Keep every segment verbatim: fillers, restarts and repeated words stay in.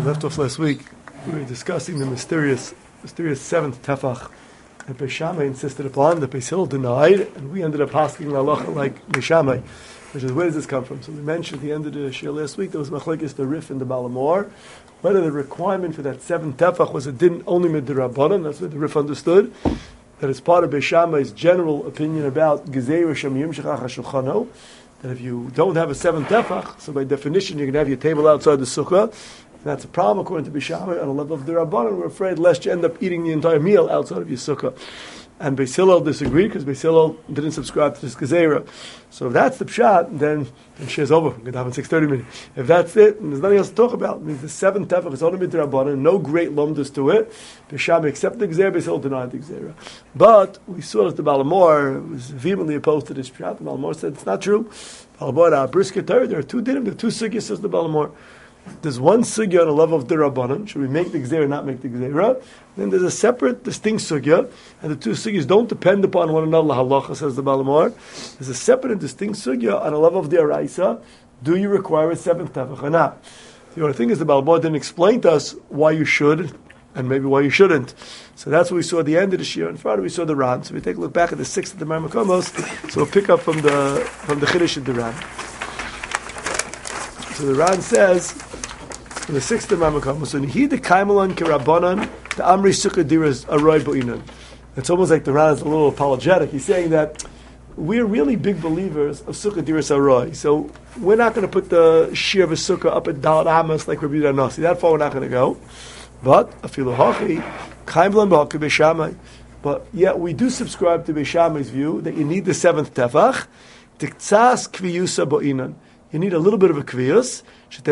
left off last week, we were discussing the mysterious, mysterious seventh tefach that Beis Shammai insisted upon, that Beis Hillel denied, and we ended up asking the halacha like Beis Shammai, which is, where does this come from? So we mentioned at the end of the shir last week, there was machlekes the Rif and the Balamor, whether the requirement for that seventh tefach was a din only midrabanan. That's what the Rif understood, that it's part of Beis Shammai's general opinion about Gezeira Shem Yimshach HaShulchano, that if you don't have a seventh tefach, so by definition you're going to have your table outside the sukkah. And that's a problem according to Beis Shammai on a level of Dirabanan. We're afraid lest you end up eating the entire meal outside of your sukkah. And Beis Hillel disagreed because Beis Hillel didn't subscribe to this Gezeira. So if that's the pshat, then the shir's over. We're going to have in six thirty minutes. If that's it, and there's nothing else to talk about. It means the seventh tefach is only midrabanan, no great lumdus to it. Beis Shammai accepted the Gezeira, Beis Hillel denied the Gezeira. But we saw that the Balamor was vehemently opposed to this pshat. The Balamor said it's not true. Balamor, brisket Torah, there are two dinim, there are two sugyas, says the Balamor. There's one sugya on a level of dirabanan. Should we make the gzeira, not make the gzeira? Then there's a separate, distinct sugya, and the two sugyas don't depend upon one another. Halacha, says the Balamor. There's a separate and distinct sugya on a level of diraisa. Do you require a seventh tefach or not? The only thing is the Balamor didn't explain to us why you should and maybe why you shouldn't. So that's what we saw at the end of the shir. In Friday we saw the Ran. So we take a look back at the sixth of the Marmakomos. So we'll pick up from the from the Chiddush of the Ran. So the Ran says, in the sixth of Marmakomos, so he the kaimalan kirabanan the amri sukkah diras aroy boinan. It's almost like the Ran is a little apologetic. He's saying that we're really big believers of sukkah diras aroy. So we're not going to put the shir of a sukkah up at Dalat Amos like Rabbi Yehuda Nasi. That far we're not going to go. But afilu hachi kaimalan b'hakei Beis Shammai. But yet we do subscribe to Beis Shammai's view that you need the seventh tefach. Tiktsas kviyusa boinan. You need a little bit of a kviyus. If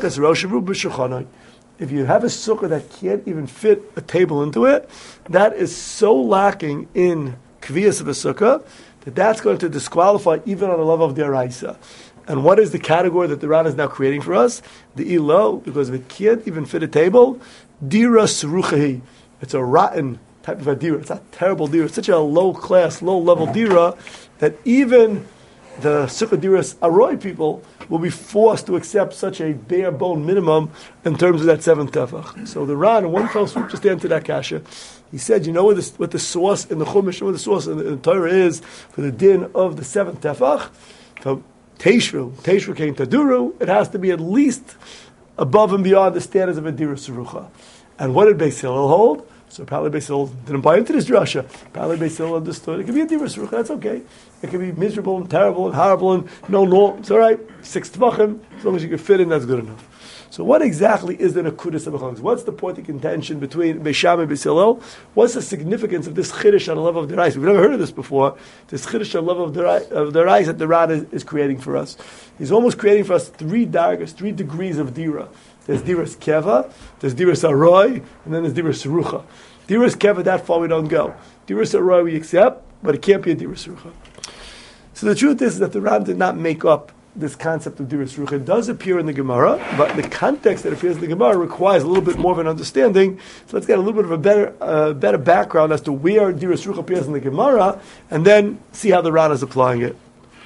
you have a sukkah that can't even fit a table into it, that is so lacking in kviyus of a sukkah that that's going to disqualify even on the level of the araisa. And what is the category that the Ran is now creating for us? The ilo, because if it can't even fit a table, dira seruchahi. It's a rotten type of a dira. It's a terrible dira. It's such a low class, low level dira that even the sukkah diras aroy people will be forced to accept such a bare bone minimum in terms of that seventh tefach. So the Ran, in one fell swoop, just answered that kasha. He said, you know what the, what the source in the Chumash, what the source in the, in the Torah is for the din of the seventh tefach? So Teishru, Teishru came to Duru, it has to be at least above and beyond the standards of a dira serucha. And what did Beis Hillel hold? So probably Beis Hillel didn't buy into this drasha. Probably Beis Hillel understood it could be a dira serucha. That's okay. It could be miserable and terrible and horrible and no norm. It's all right. Six tvachim, as long as you can fit in, that's good enough. So what exactly is the nekudas of a? What's the point of contention between Beis Shammai and Beis Hillel? What's the significance of this chiddush on the level of the Rais? We've never heard of this before. This chiddush on the level of the of the Rais that the Ran is, is creating for us. He's almost creating for us three dargas, three degrees of dira. There's diras keva, there's diras aroy, and then there's diras serucha. Diras keva, that far we don't go. Diras aroy we accept, but it can't be a diras serucha. So the truth is that the Ran did not make up this concept of diras serucha. It does appear in the Gemara, but the context that appears in the Gemara requires a little bit more of an understanding. So let's get a little bit of a better uh, better background as to where diras serucha appears in the Gemara, and then see how the Ran is applying it.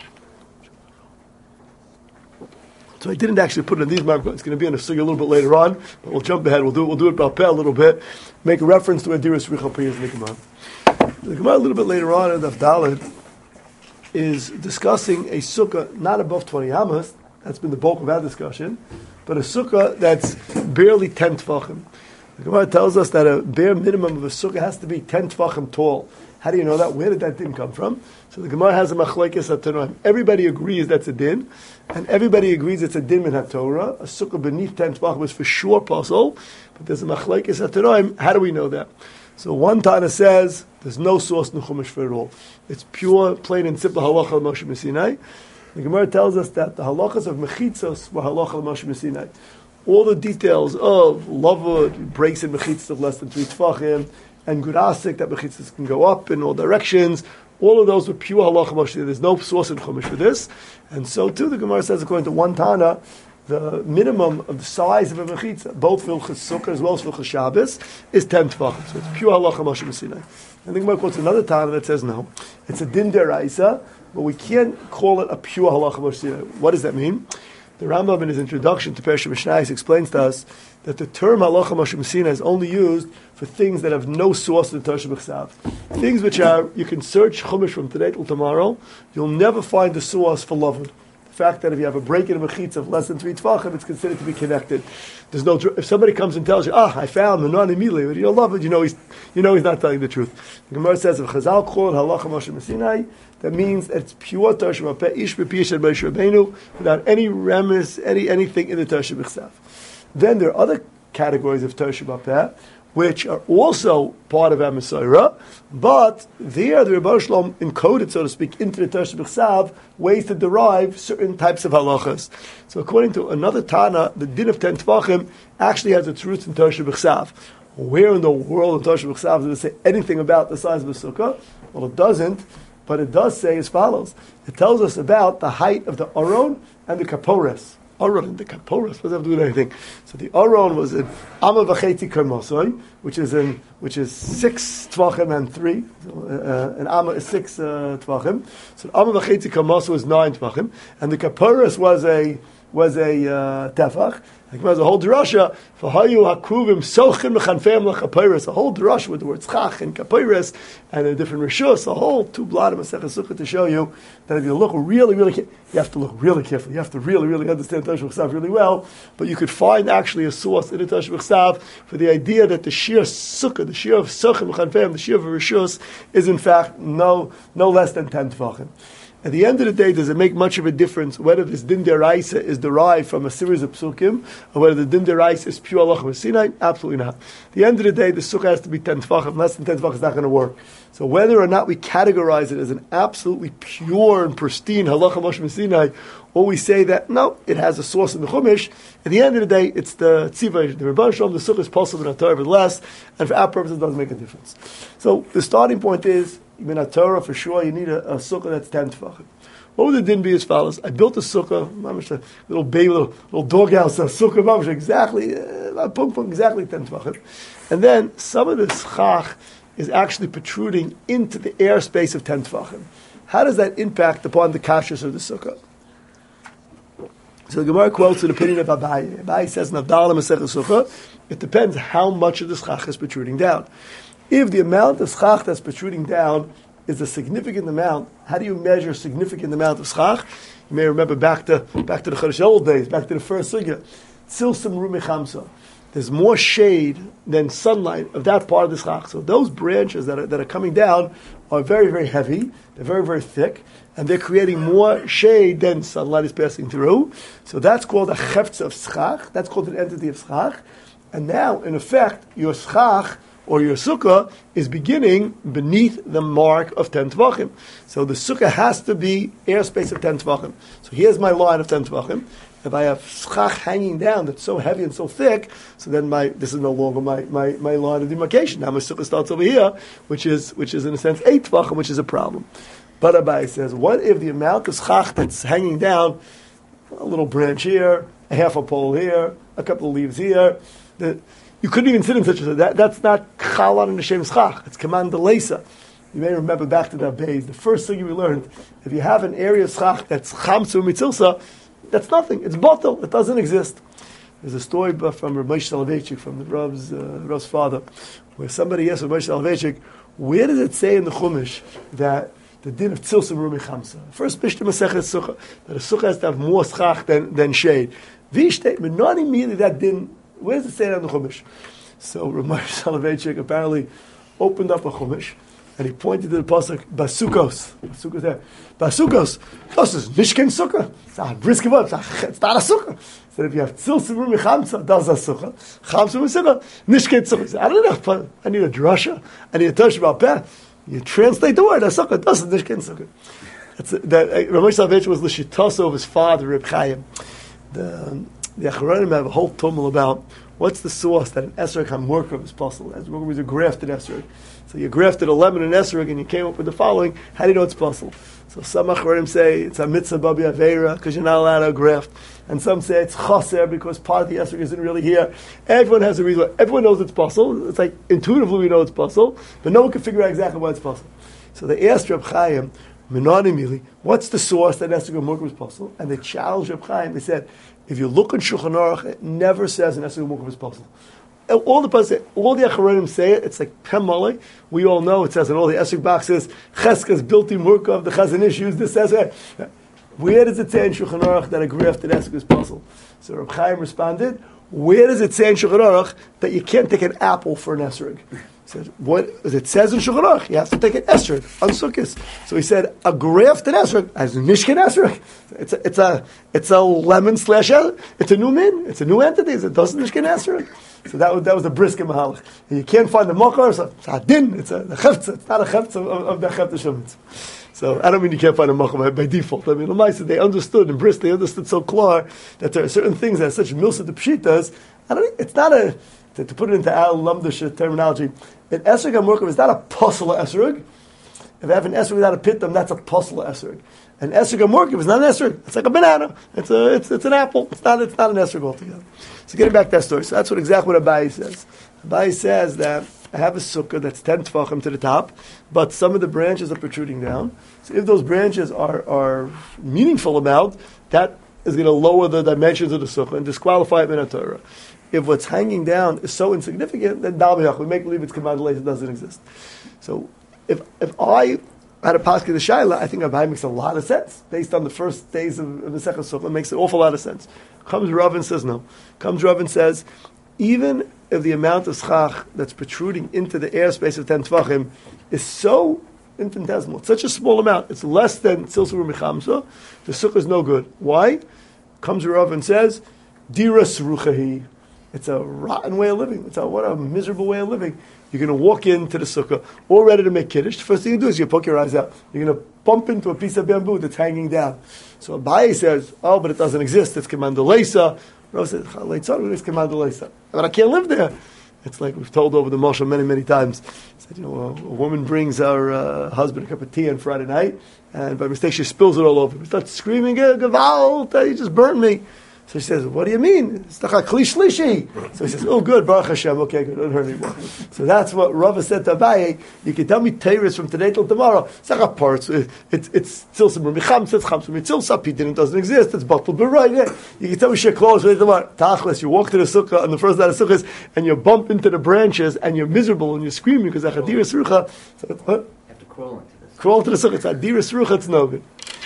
So I didn't actually put it in these markers. It's going to be in a sugya a little bit later on, but we'll jump ahead. We'll do it. We'll do it balpeh a little bit. Make a reference to where diras serucha appears in the Gemara. The Gemara a little bit later on in Daf Daled is discussing a sukkah not above twenty amos. That's been the bulk of our discussion, but a sukkah that's barely ten tefachim. The Gemara tells us that a bare minimum of a sukkah has to be ten tefachim tall. How do you know that? Where did that din come from? So the Gemara has a machlekes hatanoim. Everybody agrees that's a din, and everybody agrees it's a din in HaTorah. A sukkah beneath ten tefachim is for sure possible, but there's a machlekes hatanoim. How do we know that? So one Tana says there's no source in Chumash for it all. It's pure, plain and simple halacha al Moshe Messinai. The Gemara tells us that the halachas of mechitzos were halacha al Moshe Messinai. All the details of lavud, breaks in mechitzos of less than three tefachim, and gurasik, that mechitzos can go up in all directions. All of those were pure halacha Moshe. There's no source in Chumash for this. And so too, the Gemara says, according to one Tana, the minimum of the size of a mechitza, both for sukkah as well as for Shabbos, is ten tefachim. So it's pure halacha Moshe Messinai. I think Gemara quotes another Tana that says no, it's a din deraisa, but we can't call it a pure halacha Moshe Messinai. What does that mean? The Rambam in his introduction to Pershim Mishnayos explains to us that the term halacha Moshe Messina is only used for things that have no source in the Torah B'chsav. Things which are, you can search Chumash from today till tomorrow, you'll never find the source for Lavud. The fact that if you have a break in a mechitza of less than three tefachim, it's considered to be connected. There's no. If somebody comes and tells you, "Ah, I found the non immediately," but you don't love it, you know he's, you know he's not telling the truth. The Gemara says, "If Chazal called halacha Moshe Messinai," that means that it's pure Torah Sheba'al Ish b'Piyash Moshe Rabbeinu, without any remiss, any anything in the Torah B'chsav. Then there are other categories of Torah Sheba'al which are also part of Amisaira, but there the Rebbe Shalom encoded, so to speak, into the Torah B'chsav ways to derive certain types of halachas. So according to another Tana, the din of ten tvachim actually has its roots in Torah B'chsav. Where in the world in Torah B'chsav does it say anything about the size of a sukkah? Well, it doesn't, but it does say as follows. It tells us about the height of the Aron and the Kapores. Aron and the Kapores, what does that have to do with anything? So the Aron was in Amma V'Chetzi Kermosoi, which is in which is six tvachim and three, uh, and Amma is six uh, tvachim. So Amma V'Chetzi Kermosoi was nine tvachim, and the Kapores was a was a uh, tefach. Like there's a whole drasha for hayu hakruvim sochin mechanfeim lechapeiros. A whole drasha with the words chach and kapeiros and the different rishus. A whole two blad of Masechah Sukkah to show you that if you look really, really, you have to look really carefully. You have to really, really understand Torah B'chsav really well. But you could find actually a source in the Torah B'chsav for the idea that the sheer sukkah, the sheer of sochin mechanfeim, the sheer of rishus, is in fact no no less than ten tvachim. At the end of the day, does it make much of a difference whether this din deraisa is derived from a series of psukim or whether the din deraisa is pure halacha Sinai? Absolutely not. At the end of the day, the sukkah has to be ten tefachim. Less than ten tefachim is not going to work. So whether or not we categorize it as an absolutely pure and pristine halacha Moshe Sinai, or we say that no, it has a source in the Chumash. At the end of the day, it's the tzivah, the Rebbe Shalom, the sukkah is possible in a Torah, but less, and for our purposes, it doesn't make a difference. So the starting point is, in a Torah, for sure, you need a, a sukkah that's ten tefachim. What would the din be as follows? I built a sukkah, mamish, a little baby, little, little doghouse, a sukkah, mamish, exactly, uh, pum, pum, exactly ten tefachim. And then some of the schach is actually protruding into the airspace of ten tefachim. How does that impact upon the kashrus of the sukkah? So the Gemara quotes an opinion of Abaye. Abaye says, "Navdal Masechah Sukkah." It depends how much of the schach is protruding down. If the amount of schach that's protruding down is a significant amount, how do you measure a significant amount of schach? You may remember back to back to the Chodesh Elul days, back to the first sugya. Tzilsim Rumi Chamsa. There's more shade than sunlight of that part of the schach. So those branches that are, that are coming down are very, very heavy. They're very, very thick. And they're creating more shade than sunlight is passing through. So that's called a cheftz of schach. That's called an entity of schach. And now, in effect, your schach or your sukkah is beginning beneath the mark of ten tvachim. So the sukkah has to be airspace of ten tvachim. So here's my line of ten tvachim. If I have schach hanging down that's so heavy and so thick, so then my this is no longer my, my, my line of demarcation. Now my sukkah starts over here, which is which is in a sense eight tvachim, which is a problem. But Abai says, what if the amount of schach that's hanging down, a little branch here, a half a pole here, a couple of leaves here, the, you couldn't even sit in such a that that's not chalon in the shem schach. It's command de lesa. You may remember back to that base. The first thing we learned, if you have an area of schach that's chamsu mitzilsa, that's nothing. It's bottle. It doesn't exist. There's a story from Rav Moshe Soloveitchik, from the Rav's, uh, Rav's father, where somebody asked Rav Moshe Soloveitchik, where does it say in the Chumash that the din of tzilsim rumi chamsa? First Mishnah Masechet Sukkah, that a sukkah has to have more schach than, than shade. V'ishtei, but not immediately that din. Where does it say that in the Chumash? So Rav Moshe Soloveitchik apparently opened up a Chumash and he pointed to the pasuk Basukos. Basukos there. Basukos. This is Mishkan Sukkah. It's not a brisk of It's not a sukkah. So if you have tzilsim rumi chamsa, that's a sukkah. Chamsa rumi sukkah. Mishkan Sukkah. I don't know. I need a drasha. I need a Torah Sheba'al Peh. You translate the word, a sukkah, doesn't Mishkan Sukkah. That's a, that uh, Rav Moshe Soloveitchik was l'shitaso of his father, Reb Chaim. The the Acharonim have a whole tumult about what's the source that an esrog hamurkav is possible. Esrog was a grafted esrog. So you grafted a lemon and esrog and you came up with the following. How do you know it's possible? So some Acharonim say it's a mitzvah babi aveira because you're not allowed to graft. And some say it's chaser because part of the esrog isn't really here. Everyone has a reason. Everyone knows it's possible. It's like intuitively we know it's possible, but no one can figure out exactly why it's possible. So they asked Reb Chaim, Minani Mili. What's the source that Esrog Murkav is possible? And they challenged Reb Chaim. They said, if you look in Shulchan Aruch, it never says an Esrog Murkav is possible. All the all the Acharonim say it. It's like Pem Malay. We all know it says in all the Esrog boxes, Cheskas Bilti Murkav. The Chazon Ish used this says it. Where does it say in Shulchan Aruch that a grafted Esrog is possible? So Reb Chaim responded, where does it say in Shulchan Aruch that you can't take an apple for an Esrog? He said, what it says in Shulchan Aruch, you have to take an esrog on Sukkos. So he said, a grafted esrog as Mishkan esrog. It's a, it's a, it's a lemon slash, it's a new min, it's a new entity. It doesn't Mishkan esrog. So that was that was the brisk mahalach. You can't find the makar. So it's a din. It's a the chefza. It's not a chefza of, of the chefza shemitz. So I don't mean you can't find a makar by, by default. I mean, the they understood in brisk. They understood so clear that there are certain things that are such milsa de pshitas. I don't. It's not a. To, to put it into al lamdish terminology, an esrog hamurkav is not a pasla esrog. If I have an esrog without a pitam, that's a pasla esrog. An esrog hamurkav is not an esrog. It's like a banana. It's a it's it's an apple. It's not it's not an esrog altogether. So getting back to that story. So that's what exactly what Abaye says. Abaye says that I have a sukkah that's ten tefachim to the top, but some of the branches are protruding down. So if those branches are are meaningful amount, that is going to lower the dimensions of the sukkah and disqualify it min Torah. If what's hanging down is so insignificant, then Dalbiyach, we make believe it's command it doesn't exist. So if if I had a pasuk the Shaila, I think Abaye makes a lot of sense. Based on the first days of, of the second sukkah, it makes an awful lot of sense. Comes Rav and says no. Comes Rav and says, even if the amount of schach that's protruding into the airspace of ten tvachim is so infinitesimal, it's such a small amount, it's less than tzilsur mechamsa, the sukkah is no good. Why? Comes Rav and says, diras ruchahi. It's a rotten way of living. It's a, what a miserable way of living. You're going to walk into the sukkah, all ready to make kiddush. The first thing you do is you poke your eyes out. You're going to bump into a piece of bamboo that's hanging down. So Abaye says, oh, but it doesn't exist. It's command leisa. Rav says, it's command leisa. But I can't live there. It's like we've told over the Moshe many, many times. Said, you know, a, a woman brings her uh, husband a cup of tea on Friday night, and by mistake she spills it all over. He starts screaming, Gavalt, you just burned me. So she says, what do you mean? It's like a klishlishi. So he says, oh good, Baruch Hashem, okay, good, don't hurt anymore. So that's what Rava said to Abaye. You can tell me Teiris from today till tomorrow. It's like a part. It's it's Tzilsa B'Michamsa, it's Chamsa Mitzilsa, Pitin, it doesn't exist, it's Batul B'Ray. You can tell me Sheklos today tomorrow. Tachlis, you walk to the sukkah on the first night of sukkahs, and you bump into the branches, and you're miserable, and you're screaming because Achadiris Rucha. So what? You have to crawl into this. Crawl to the sukkah. It's Adiris Rucha, it's no good.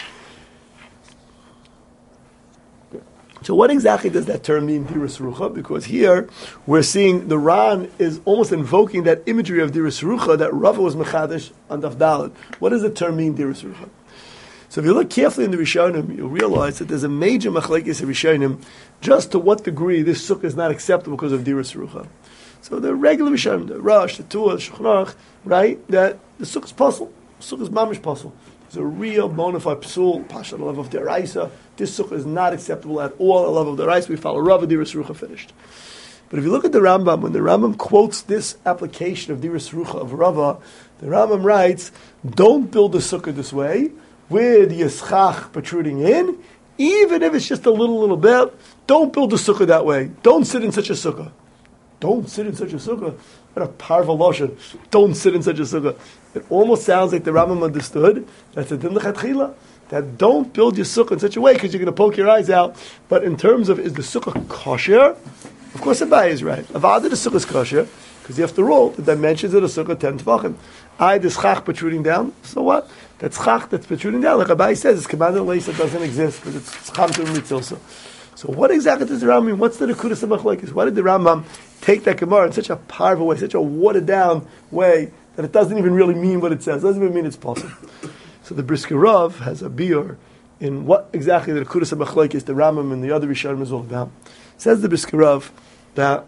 So what exactly does that term mean, Diras Rucha? Because here we're seeing the Ran is almost invoking that imagery of Diras Rucha that Rava was Mechadish on Daf Daled. What does the term mean, Diras Rucha? So if you look carefully in the Rishonim, you'll realize that there's a major machlekes of Rishonim just to what degree this sukkah is not acceptable because of Diras Rucha. So the regular Rishonim, the Rosh, the Tua, the Shulchan Aruch, right, that the sukkah is possible. The sukkah is mamish possible. It's a real bona fide psul, pasha the level of the Araisa. This sukkah is not acceptable at all at the level of the Araisa. We follow Rava, Diras Rucha, finished. But if you look at the Rambam, when the Rambam quotes this application of Diras Rucha of Rava, the Rambam writes, don't build a sukkah this way, with yischach protruding in, even if it's just a little, little bit, don't build a sukkah that way. Don't sit in such a sukkah. Don't sit in such a sukkah. What a powerful lotion. Don't sit in such a sukkah. It almost sounds like the Rambam understood that's a din l'chatchila, that don't build your sukkah in such a way because you're going to poke your eyes out. But in terms of is the sukkah kosher, of course Abaye is right. Avada the sukkah is kosher because you have to roll the dimensions of the sukkah ten tvachim. I the schach protruding down. So what? That schach that's protruding down, like Abaye says, it's commanded leisa doesn't exist because it's chamtu mitzilsa. So what exactly does the Rambam mean? What's the nekudas of machlekes? Why did the Rambam take that Gemara in such a powerful way, such a watered down way that it doesn't even really mean what it says? It doesn't even mean it's possible. So the Brisker Rav has a biur in what exactly the nekudas of machlekes the Rambam and the other Rishonim is all about. Says the Brisker Rav that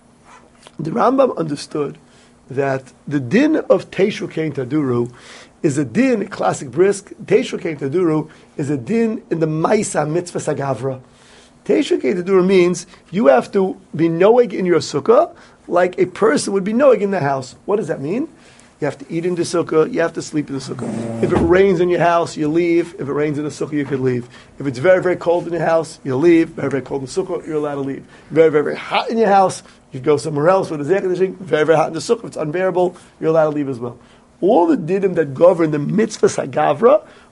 the Rambam understood that the din of Teishu Kein Taduru is a din, classic brisk, Teishu Kein Taduru is a din in the Maisa Mitzvah Sagavra. Teishu Kein Taduru means you have to be noeg in your sukkah like a person would be noeg in the house. What does that mean? You have to eat in the sukkah, you have to sleep in the sukkah. If it rains in your house, you leave. If it rains in the sukkah, you could leave. If it's very, very cold in your house, you leave. Very, very cold in the sukkah, you're allowed to leave. Very, very, very hot in your house, you go somewhere else with the air conditioning. Very, very hot in the sukkah, if it's unbearable, you're allowed to leave as well. All the dinim that govern the mitzvah sagavra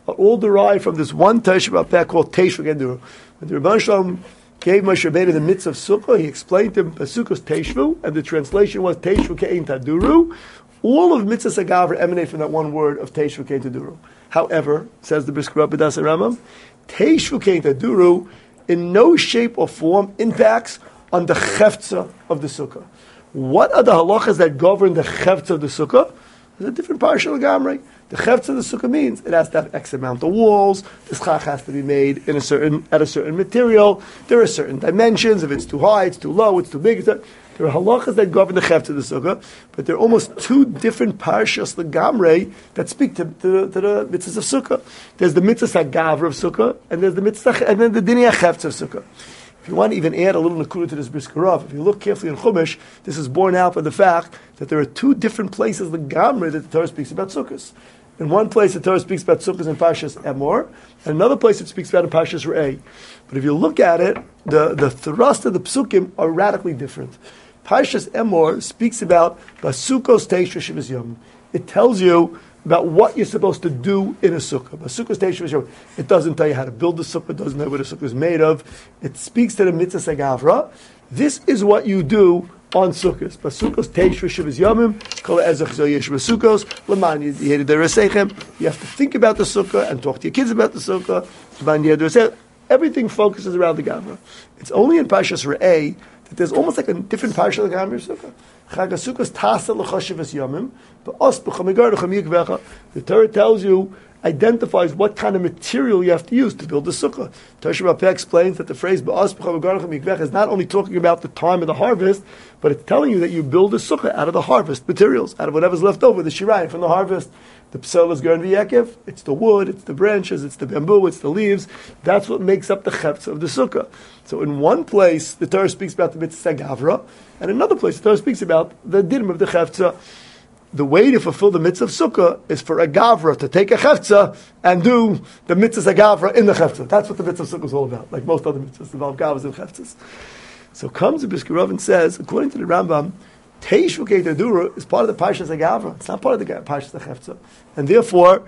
are all derived from this one Teishu B'Peh called Teishu Keduru. When the Rebbeinu Shalom gave Moshe Rabbeinu the mitzvah of Sukkah, he explained to him Pasukos Teishvu, and the translation was Teishvu Ke'ein Taduru. All of mitzvahs Agavra emanate from that one word of Teishvu Ke'ein Taduru. However, says the Brisker Rebbe Das Rambam, Teishvu Ke'ein Taduru in no shape or form impacts on the chefza of the sukkah. What are the halachas that govern the chefza of the sukkah? There's a different parsha l'gamrei. The chefza of the sukkah means it has to have X amount of walls. The schach has to be made in a certain at a certain material. There are certain dimensions. If it's too high, it's too low, it's too big. It's too, there are halachas that govern the chefza of the sukkah, but there are almost two different parshas l'gamrei that speak to, to, to the mitzvahs of sukkah. There's the mitzvah hagavra of sukkah, and there's the mitzvah and then the dinei chefza of sukkah. If you want to even add a little nakuda to this Brisker Rav, if you look carefully in Chumash, this is borne out by the fact that there are two different places the Gamre that the Torah speaks about sukkahs. In one place, the Torah speaks about sukkahs in Parshas Emor, and another place it speaks about in Parshas Re'eh. But if you look at it, the, the thrust of the psukim are radically different. Parshas Emor speaks about Basukos Teish Shivas Yom. It tells you about what you're supposed to do in a sukkah. Basukos Teish Shivas Yom. It doesn't tell you how to build the sukkah. It doesn't know what a sukkah is made of. It speaks to the mitzvah sagavra. This is what you do on sukkahs. Basukos Teish Shivas Yomim. Kol Ezach Zoyesh Basukos. L'man Yedei Deresechem. You have to think about the sukkah and talk to your kids about the sukkah. L'man Yedei Deresechem. Everything focuses around the gavra. It's only in Parshas Re'eh that there's almost like a different parsha of the gavra sukkah. Chagasukas tasa l'chashivas yamim, but us b'chamigar l'chamiyikvecha. The Torah tells you, identifies what kind of material you have to use to build the sukkah. Teishu B'Peh explains that the phrase b'as b'chamigar l'chamiyikvecha is not only talking about the time of the harvest, but it's telling you that you build a sukkah out of the harvest materials, out of whatever's left over, the shirayim from the harvest. The psel is going to be yekev. It's the wood, it's the branches, it's the bamboo, it's the leaves. That's what makes up the chefza of the sukkah. So in one place, the Torah speaks about the mitzvah gavra, and in another place, the Torah speaks about the dinim of the chefza. The way to fulfill the mitzvah of sukkah is for a gavra to take a chefza and do the mitzvah gavra in the chefza. That's what the mitzvah of sukkah is all about. Like most other mitzvahs involve gavras and chefzas. So comes the Brisker Rav and says, according to the Rambam, Teishu Keitadura is part of the Parshas Agavra. It's not part of the Parshas Chefza. And therefore,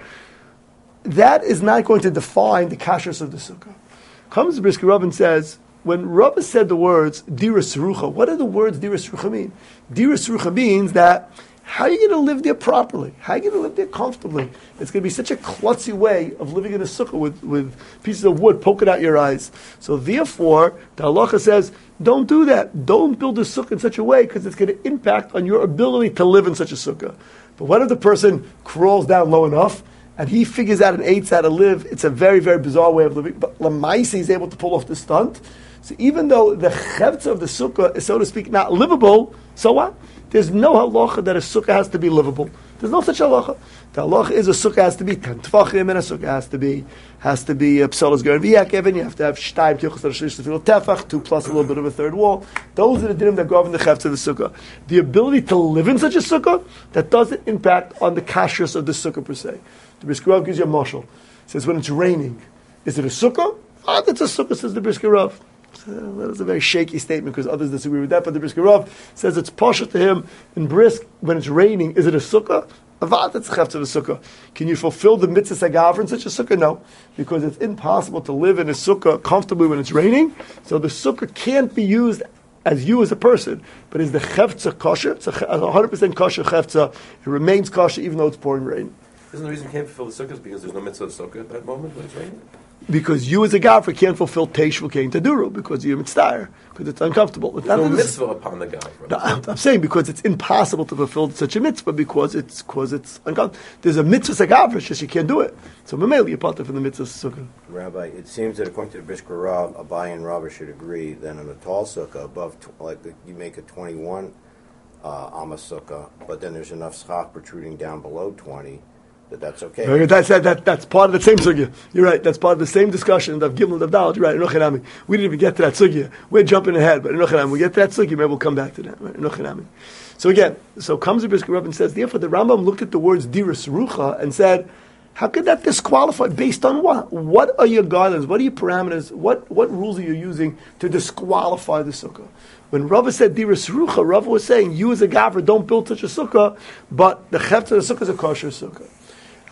that is not going to define the kashrus of the sukkah. Comes the Brisker Rav and says, when Rav said the words, Dira Serucha, what do the words Dira Serucha mean? Dira Serucha means that, how are you going to live there properly? How are you going to live there comfortably? It's going to be such a klutzy way of living in a sukkah with, with pieces of wood poking out your eyes. So therefore, the halacha says, don't do that. Don't build a sukkah in such a way because it's going to impact on your ability to live in such a sukkah. But what if the person crawls down low enough and he figures out and aids how to live? It's a very, very bizarre way of living. But Lamaisi is able to pull off the stunt. So even though the chevtza of the sukkah is, so to speak, not livable, so what? There's no halacha that a sukkah has to be livable. There's no such halacha. The halacha is a sukkah has to be ten tvachim, and a sukkah has to be has to be a psolas going v'yakev, and you have to have shtayim tichos l'shlish tefillah tefach, two plus a little bit of a third wall. Those are the dinim that govern the chefetz of the sukkah. The ability to live in such a sukkah that doesn't impact on the kashrus of the sukkah per se. The Brisker Rav gives you a mashal. It says when it's raining, is it a sukkah? Ah, that's a sukkah, says the Brisker Rav. That is a very shaky statement because others disagree with that. But the Brisker Rav says it's pasha to him in brisk when it's raining. Is it a sukkah? Avad, that's chefetz of a sukkah. Can you fulfill the mitzvah sagavra in such a sukkah? No, because it's impossible to live in a sukkah comfortably when it's raining. So the sukkah can't be used as you as a person. But is the chefetza kosher? It's a one hundred percent kosher chefetza. It remains kosher even though it's pouring rain. Isn't the reason you can't fulfill the sukkah is because there's no mitzvah sukkah at that moment when it's raining? Because you as a gavra can't fulfill teish v'kein taduru because you're mitzvah, because it's uncomfortable. There's no mitzvah upon the gavra. No, I'm, I'm saying because it's impossible to fulfill such a mitzvah because it's because it's uncomfortable. There's a mitzvah sagavra, it's just you can't do it. So mameli you're part of the mitzvah sukkah. Rabbi, it seems that according to the Brisker Rav, Abai and Rabbi should agree that on a tall sukkah above, tw- like you make a twenty-one uh, amma sukkah, but then there's enough schach protruding down below twenty. That that's okay. Very good. That's, that, that, that's part of the same sugya. You're right. That's part of the same discussion of Gimel of Dalet. You're right. Enoch we didn't even get to that sugya. We're jumping ahead, but Enoch we get to that sugya. Maybe we'll come back to that. Right? Enoch So again, so comes the Brisker Rav and says, therefore the Rambam looked at the words diras rucha and said, how could that disqualify? Based on what? What are your guidelines? What are your parameters? What what rules are you using to disqualify the sukkah? When Rava said diras rucha, Rava was saying, you as a gavra don't build such a sukkah, but the chefetz of the sukkah is a kosher sukkah.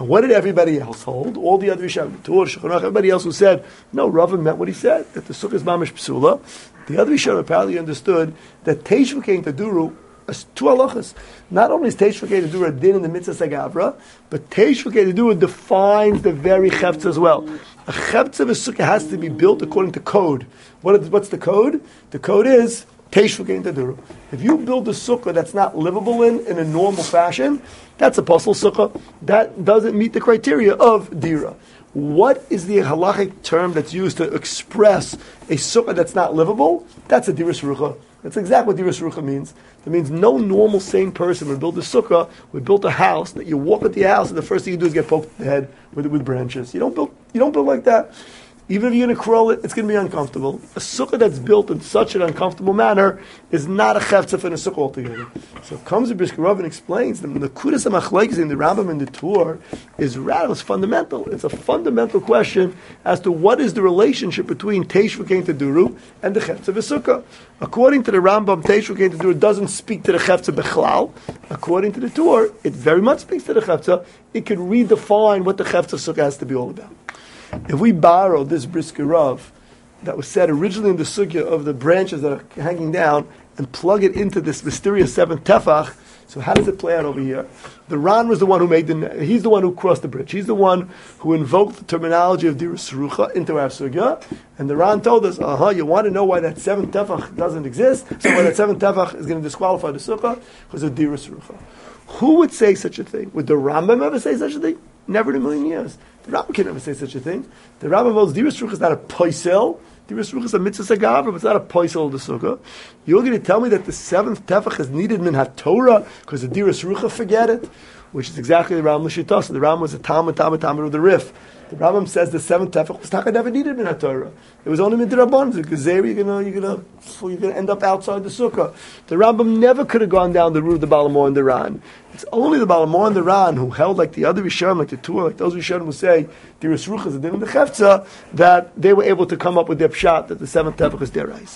And what did everybody else hold? All the other Rishonim, Tur, Shulchan Aruch, everybody else who said, no, Rava meant what he said, that the sukkah is mamish psula. The other Rishonim apparently understood that Teish V'kein Taduru is two halachas. Not only is Teish V'kein Taduru a din in the mitzvah sagavra, but Teish V'kein Taduru defines the very chefetz as well. A chefetz of a sukkah has to be built according to code. What is, what's the code? The code is Teish V'kein Taduru. If you build a sukkah that's not livable in, in a normal fashion, that's a puzzle sukkah. That doesn't meet the criteria of dira. What is the halachic term that's used to express a sukkah that's not livable? That's a diras rucha. That's exactly what diras rucha means. That means no normal sane person would build a sukkah, would build a house, that you walk at the house and the first thing you do is get poked in the head with, with branches. You don't build, you don't build like that. Even if you're going to crawl it, it's going to be uncomfortable. A sukkah that's built in such an uncomfortable manner is not a cheftzah in a sukkah altogether. So it comes to Brisker Rav and explains that the Kudas HaMachlekes in the Rambam and the Tur is rather fundamental. It's a fundamental question as to what is the relationship between Teish V'kein Taduru and the cheftzah of a sukkah. According to the Rambam, Teish V'kein Taduru doesn't speak to the cheftzah bechlal. According to the Tur, it very much speaks to the cheftzah. It can redefine what the cheftzah sukkah has to be all about. If we borrow this Brisker Rav that was said originally in the sugya of the branches that are hanging down and plug it into this mysterious seventh tefach, so how does it play out over here? The Ran was the one who made the, he's the one who crossed the bridge. He's the one who invoked the terminology of Diras Rucha into our sugya. And the Ran told us, uh-huh, you want to know why that seventh tefach doesn't exist? So why that seventh tefach is going to disqualify the sukkah? Because of Diras Rucha. Who would say such a thing? Would the Rambam ever say such a thing? Never in a million years. The Rambam can never say such a thing. The Rambam holds Diras Rucha is not a poisel. Diras Rucha is a mitzvah sagavra, but it's not a poisel of the sukkah. You're going to tell me that the seventh tefach is needed min ha-Torah because the Diras Rucha forget it? Which is exactly the Rambam L'Shittas. The Rambam was a Talmud, Talmud, Talmud of the Rif. The Rambam says the seventh tefach was not never needed min ha-Torah. It was only midrabban. The gezer you're gonna you're gonna you're gonna end up outside the sukkah. The Rambam never could have gone down the route of the Balamor and the Ran. It's only the Balamor and the Ran who held like the other Rishonim, like the Tur, like those Rishonim who say Diras Rucha is a din in the cheftzah, that they were able to come up with their pshat that the seventh tefach is deraisa.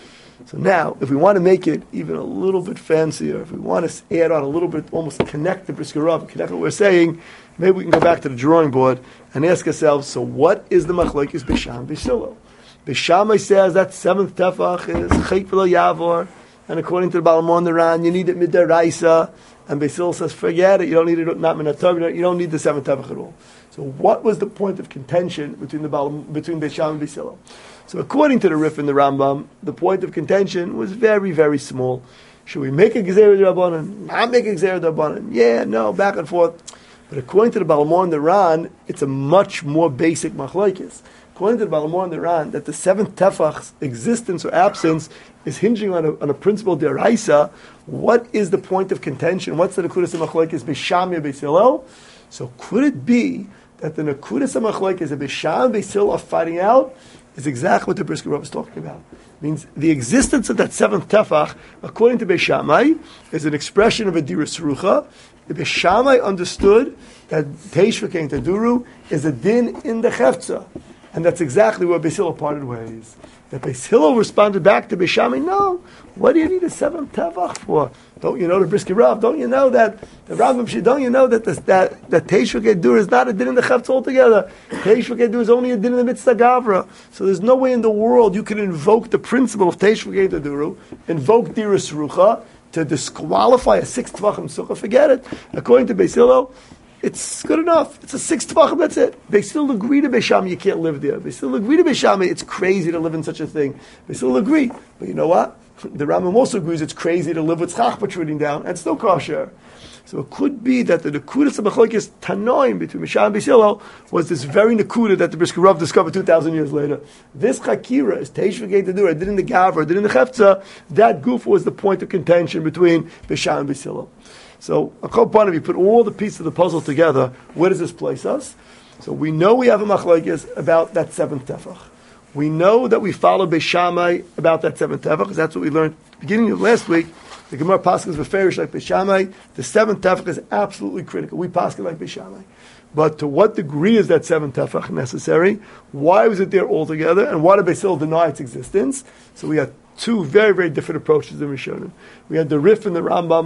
So now, if we want to make it even a little bit fancier, if we want to add on a little bit, almost connect the Brisker Rav, connect what we're saying, maybe we can go back to the drawing board and ask ourselves, so what is the machlokes Bisham Bishilo? Bishamai says that seventh tefach is chayk v'lo yavor, and according to the Balamor and the Ran, you need it midaraisa, and Basil says, forget it, you don't need it, not minator, you don't need the seventh tefach at all. So what was the point of contention between the Balam, between Bisham and Bisilo? So according to the Rif and the Rambam, the point of contention was very, very small. Should we make a Gezerah D'Rabbanan? Not make a Gezerah D'Rabbanan? Yeah, no, back and forth. But according to the Balamor and the Ran, it's a much more basic machlokes. According to the Balamor and the Ran, that the seventh tefach's existence or absence is hinging on a, on a principle deraisa. What is the point of contention? What's the nekudas machlokes Bisham and Beisilo? So could it be that the nekudas machlokes of Bisham and Beisilo are fighting out? Is exactly what the Brisker Rav is talking about. It means the existence of that seventh tefach, according to Beis Shammai, is an expression of a Diras Rucha. The Beis Shammai understood that Teish V'kein Taduru is a din in the Cheftzah. And that's exactly where Beis Hillel parted ways. That Beis Hillel responded back to Beis Shammai, no, what do you need a seventh tefach for? Don't you know the Brisker Rav? Don't you know that the Rambam? Don't you know that the, that that Teish V'kein Taduru is not a din in the Cheftzah altogether? Teish V'kein Taduru is only a din in the mitzvah gavra. So there's no way in the world you can invoke the principle of Teish V'kein Taduru, invoke Diras Rucha to disqualify a sixth tvachim sukkah. Forget it. According to Beis Hillel, it's good enough. It's a sixth tvachim, that's it. They still agree to Beis Shammai you can't live there. They still agree to Beis Shammai it's crazy to live in such a thing. They still agree. But you know what? The Rambam also agrees it's crazy to live with schach protruding down and still kosher. So it could be that the nekudas of machlokes tanoim between Bisham and Beis Hillel was this very nekuda that the Brisker Rav discovered two thousand years later. This chakira is teish v'kein tadura, did in the gavra, did in the cheftzah. That goof was the point of contention between Bisham and Beis Hillel. So a couple of you put all the pieces of the puzzle together. Where does this place us? So we know we have a machlokes about that seventh tefach. We know that we follow Beis Shammai about that seventh tefach, because that's what we learned at the beginning of last week. The Gemara Paskins Beferish like Beis Shammai. The seventh tefach is absolutely critical. We Paskin like Beis Shammai. But to what degree is that seventh tefach necessary? Why was it there altogether? And why did Beis Hillel deny its existence? So we had two very, very different approaches in Rishonim. We had the Rif and the Rambam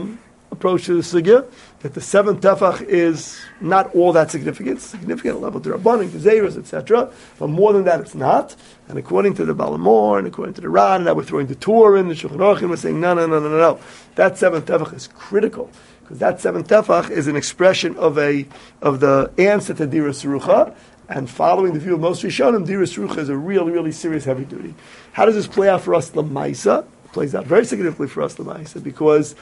approach to the sugya, that the seventh tefach is not all that significant, significant level to Rabbanim, Gezeirus, et cetera. But more than that, it's not. And according to the Balamor, and according to the Ran, that we're throwing the Torah in, the Shulchan Aruch, we're saying, no, no, no, no, no, no. That seventh tefach is critical. Because that seventh tefach is an expression of a of the answer to Dira Serucha. And following the view of most Rishonim, Dira Serucha is a really, really serious heavy duty. How does this play out for us, Lamaisa? It plays out very significantly for us, Lamaisa, because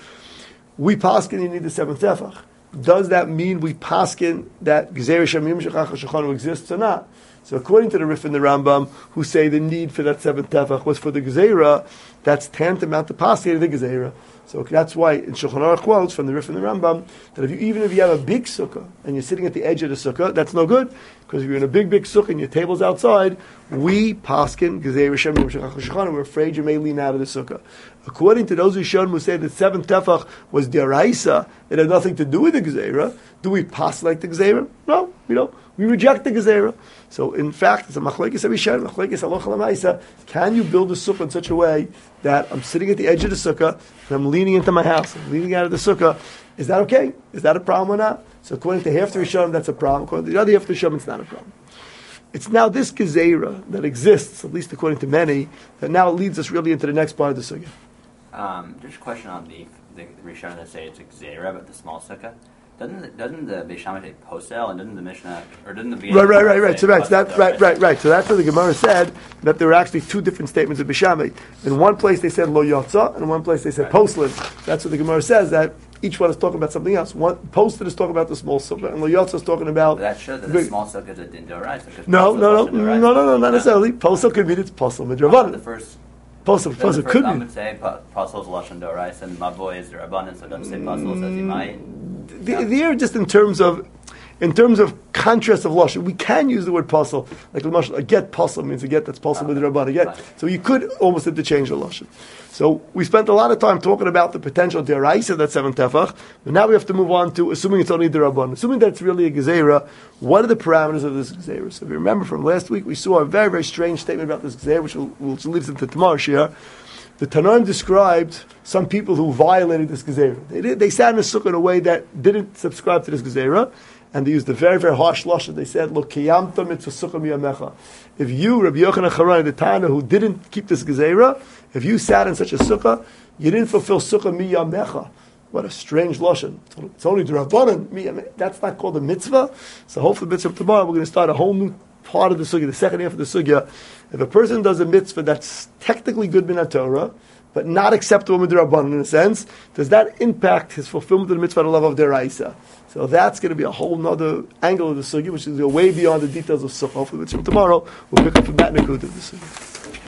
we paskin you need the seventh tefach. Does that mean we paskin that Gezeira Shamim Shechach HaShulchan exists or not? So according to the Rif and the Rambam, who say the need for that seventh tefach was for the Gezeira, that's tantamount to paskin the Gezeira. So that's why in Shulchan Aruch quotes from the Rif and the Rambam that if you, even if you have a big sukkah and you're sitting at the edge of the sukkah, that's no good, because if you're in a big, big sukkah and your table's outside, we paskin Gezeira Shamim Shechach HaShulchan, and we're afraid you may lean out of the sukkah. According to those Rishonim who say that seventh tefach was deraisa, it had nothing to do with the Gezeira, do we pass like the Gezeira? No, we don't. We reject the Gezeira. So in fact, it's a machlekes abishan, machlekes halacha lemaisa. Can you build a sukkah in such a way that I'm sitting at the edge of the sukkah and I'm leaning into my house, I'm leaning out of the sukkah? Is that okay? Is that a problem or not? So according to half the Rishonim, that's a problem. According to the other half the Rishonim, it's not a problem. It's now this Gezeira that exists, at least according to many, that now leads us really into the next part of the sukkah. Um, just a question on the the Rishonim that say it's a Gezeira, but the small sukkah. Doesn't the, doesn't the Beis Shammai say posel, and doesn't the Mishnah, or didn't the right, right, right, right. So right, so that, right, right, right. So that's what the Gemara said, that there were actually two different statements of Beis Shammai. In one place they said lo yotza, and in one place they said right. Postlin. That's what the Gemara says, that each one is talking about something else. One posted is talking about the small sukkah, and lo yotza is talking about. But that shows that the, the small sukkah is a din d'oraisa. No, no, no, no, no, no, not necessarily. Posel could mean it's posel midrabanan. The first. Posel, posel could be. I would say posel is lashon d'oraisa, and mavoy is d'rabanan, so don't say posel says he might. The, the are just in terms of, in terms of contrast of lashon, we can use the word pasal. Like a get pasal means a get that's pasal with the rabban. Get, so you could almost interchange the lashon. So we spent a lot of time talking about the potential deraisa that seven tefach, but now we have to move on to assuming it's only the rabban, assuming that it's really a gezeira. What are the parameters of this gezeira? So if you remember from last week, we saw a very very strange statement about this gezeira, which will, which leads into tomorrow's share. The Tanaim described some people who violated this Gezerah. They did, they sat in a sukkah in a way that didn't subscribe to this Gezerah, and they used a very, very harsh lashon. They said, "Lo kiyamta mitzvah sukkah miyamecha." If you, Rabbi Yochanan Charani, the Tana, who didn't keep this Gezerah, if you sat in such a sukkah, you didn't fulfill sukkah miyamecha. What a strange lashon. It's only the Rabbanan. That's not called a mitzvah. So hopefully, mitzvah tomorrow, we're going to start a whole new part of the sugya, the second half of the sugya. If a person does a mitzvah that's technically good min Torah, but not acceptable with the Rabbanan in a sense, does that impact his fulfillment of the mitzvah at the level of deraisa? So that's going to be a whole other angle of the sugya, which is way beyond the details of sukkah. Hopefully, tomorrow we'll pick up from that nakud of the sugya.